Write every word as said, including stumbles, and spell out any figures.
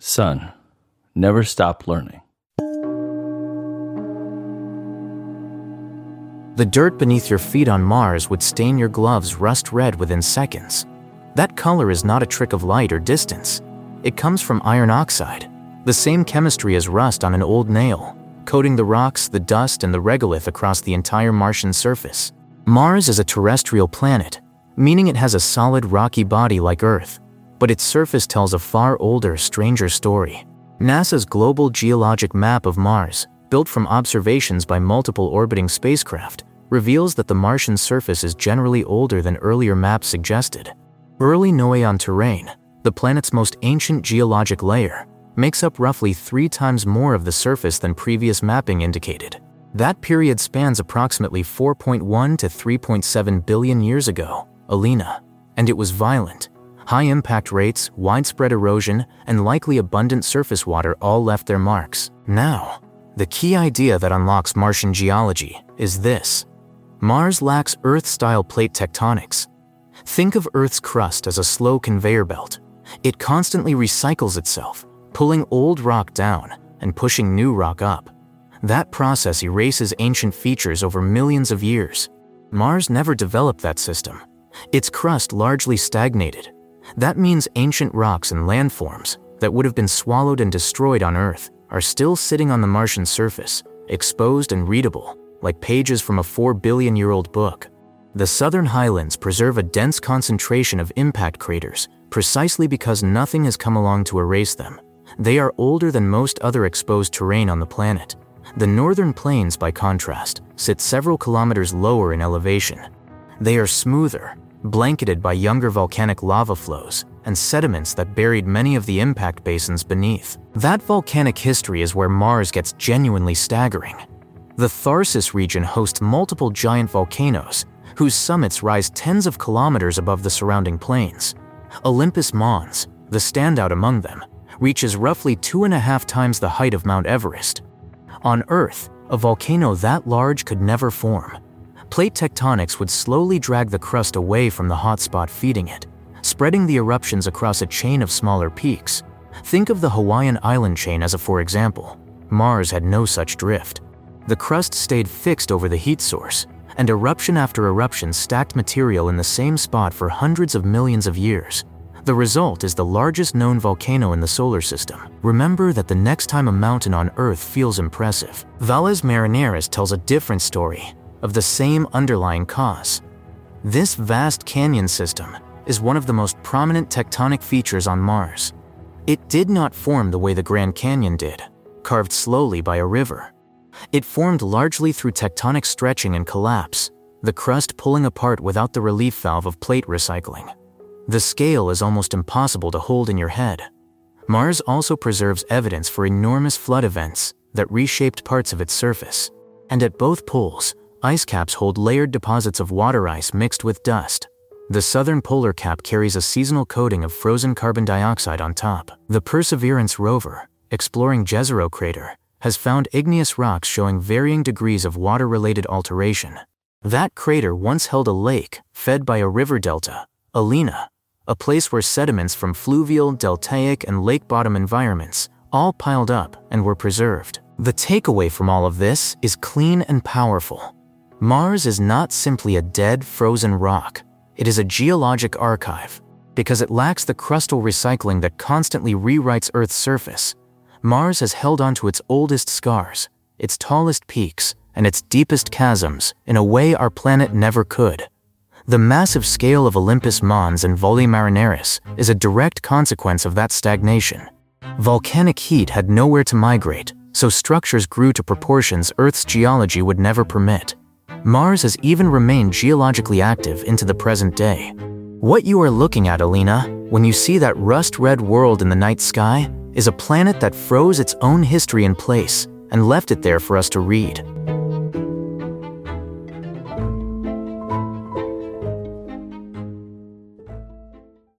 Son, never stop learning. The dirt beneath your feet on Mars would stain your gloves rust red within seconds. That color is not a trick of light or distance. It comes from iron oxide, the same chemistry as rust on an old nail, coating the rocks, the dust, and the regolith across the entire Martian surface. Mars is a terrestrial planet, meaning it has a solid rocky body like Earth, but its surface tells a far older, stranger story. NASA's Global Geologic Map of Mars, built from observations by multiple orbiting spacecraft, reveals that the Martian surface is generally older than earlier maps suggested. Early Noaean terrain, the planet's most ancient geologic layer, makes up roughly three times more of the surface than previous mapping indicated. That period spans approximately four point one to three point seven billion years ago, Alina, and it was violent. High impact rates, widespread erosion, and likely abundant surface water all left their marks. Now, the key idea that unlocks Martian geology is this. Mars lacks Earth-style plate tectonics. Think of Earth's crust as a slow conveyor belt. It constantly recycles itself, pulling old rock down and pushing new rock up. That process erases ancient features over millions of years. Mars never developed that system. Its crust largely stagnated. That means ancient rocks and landforms that would have been swallowed and destroyed on Earth are still sitting on the Martian surface, exposed and readable, like pages from a four billion year old book. The southern highlands preserve a dense concentration of impact craters precisely because nothing has come along to erase them. They are older than most other exposed terrain on the planet. The northern plains, by contrast, sit several kilometers lower in elevation. They are smoother, blanketed by younger volcanic lava flows and sediments that buried many of the impact basins beneath. That volcanic history is where Mars gets genuinely staggering. The Tharsis region hosts multiple giant volcanoes whose summits rise tens of kilometers above the surrounding plains. Olympus Mons, the standout among them, reaches roughly two and a half times the height of Mount Everest. On Earth, a volcano that large could never form. Plate tectonics would slowly drag the crust away from the hotspot feeding it, spreading the eruptions across a chain of smaller peaks. Think of the Hawaiian island chain as a for example. Mars had no such drift. The crust stayed fixed over the heat source, and eruption after eruption stacked material in the same spot for hundreds of millions of years. The result is the largest known volcano in the solar system. Remember that the next time a mountain on Earth feels impressive. Valles Marineris tells a different story of the same underlying cause. This vast canyon system is one of the most prominent tectonic features on Mars. It did not form the way the Grand Canyon did, carved slowly by a river. It formed largely through tectonic stretching and collapse, the crust pulling apart without the relief valve of plate recycling. The scale is almost impossible to hold in your head. Mars also preserves evidence for enormous flood events that reshaped parts of its surface. And at both poles, ice caps hold layered deposits of water ice mixed with dust. The southern polar cap carries a seasonal coating of frozen carbon dioxide on top. The Perseverance rover, exploring Jezero crater, has found igneous rocks showing varying degrees of water-related alteration. That crater once held a lake fed by a river delta, Alina, a place where sediments from fluvial, deltaic, and lake bottom environments all piled up and were preserved. The takeaway from all of this is clean and powerful. Mars is not simply a dead, frozen rock. It is a geologic archive. Because it lacks the crustal recycling that constantly rewrites Earth's surface, Mars has held on to its oldest scars, its tallest peaks, and its deepest chasms in a way our planet never could. The massive scale of Olympus Mons and Valles Marineris is a direct consequence of that stagnation. Volcanic heat had nowhere to migrate, so structures grew to proportions Earth's geology would never permit. Mars has even remained geologically active into the present day. What you are looking at, Alina, when you see that rust-red world in the night sky, is a planet that froze its own history in place and left it there for us to read.